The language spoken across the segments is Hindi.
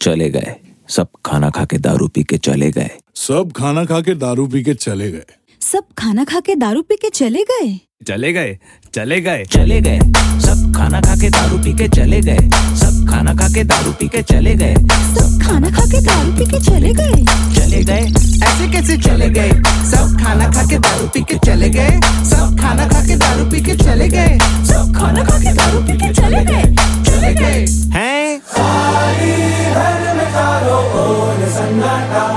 चले गए, सब खाना खा के दारू पी के चले गए। सब खाना खा के दारू पी के चले गए। सब खाना खा के दारू पी के चले गए। चले गए, चले गए, चले गए। सब खाना खा के दारू पी के चले गए। सब खाना खा के दारू पी के चले गए। सब खाना खा के दारू पी के चले गए। चले गए, ऐसे कैसे चले गए? सब खाना खा के दारू पी के चले गए। सब खाना खा के दारू पी के चले गए। सब खाना खा के दारू पी के चले गए। चले गए हैं। खाली घर में चारों ओर सन्नाटा,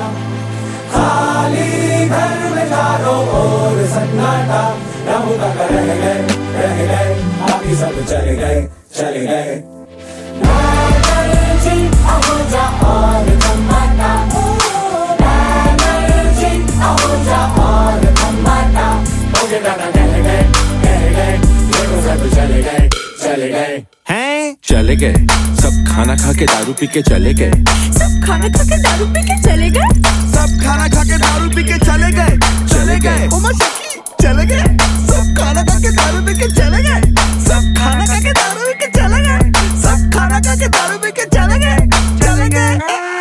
खाली घर में चारों ओर सन्नाटा। रब तक रह गए, बाकी सब चले गए, चले गए। मैं मर्जी हो जा और थमाटा, मैं मर्जी हो जा और थमाटा। मुझे दादा कह गए, देखो सब चले गए, चले गए हैं। चले गए, सब खाना खा के दारू पी के चले गए। सब खाना खा के दारू पी के चले गए। सब खाना खा के दारू पी के चले गए। चले गए, उमा शकी चले गए। सब खाना खा के दारू पी के चले गए। सब खाना खा के दारू पी के चले गए। सब खाना खा के दारू पी के चले गए, चले गए।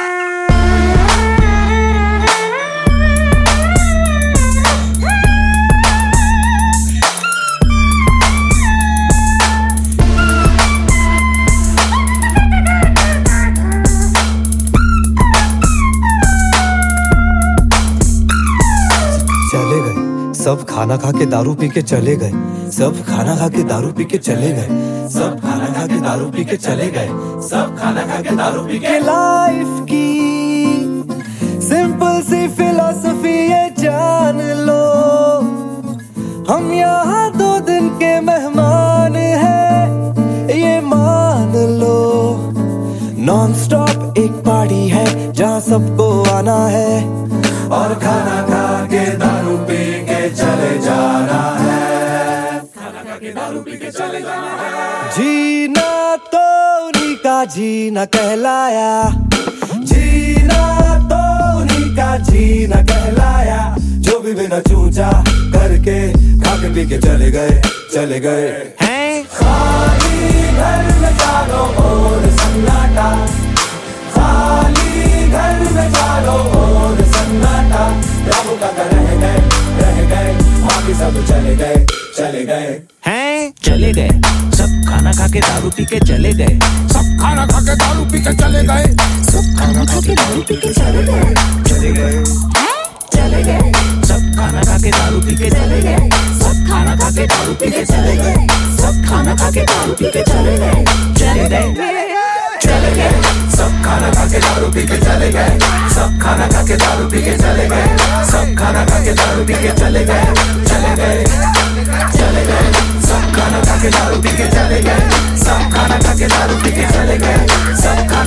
चले गए, सब खाना खा के दारू पी के चले गए। सब खाना खा के दारू पी के चले गए। सब खाना खा के दारू पी के चले गए। सब खाना खा के दारू पी के। लाइफ की सिंपल सी फिलॉसफी ये जान लो, हम यहाँ 2 दिन के मेहमान हैं, ये मान लो। नॉन स्टॉप एक पार्टी है जहाँ सबको आना है, और खाना खा के दारू पी के चले जाना है। खाना खा के दारू पी के चले जाना है। जीना तो उन्हीं का जीना कहलाया, जीना तो उन्हीं का जीना कहलाया। जो भी बिना चूचा करके खा के पी के चले गए, चले गए हैं। खाली घर में चारों ओर सन्नाटा, खाली घर में चारों ओर सन्नाटा। रब तक रह गए, बाकी सब चले गए, चले गए हैं। चले गए, सब खाना खा के दारू पी के चले गए। सब खाना खा के दारू पी के चले गए। सब खाना खा के दारू पी के चले गए। चले गए, चले गए। सब खाना खा के दारू पी के चले गए। सब खाना खा के दारू पी के चले गए। सब खाना खा के दारू पी के चले गए। चले गए, चले गए। सब खाना खा के दारू पी के चले गए। सब खाना खा के दारू पी के चले गए। सब खाना खा के दारू पी के चले गए, चले गए, चले गए। सब खाना खा के दारू पी के चले गए। सब खाना खा के दारू पी के चले गए। सब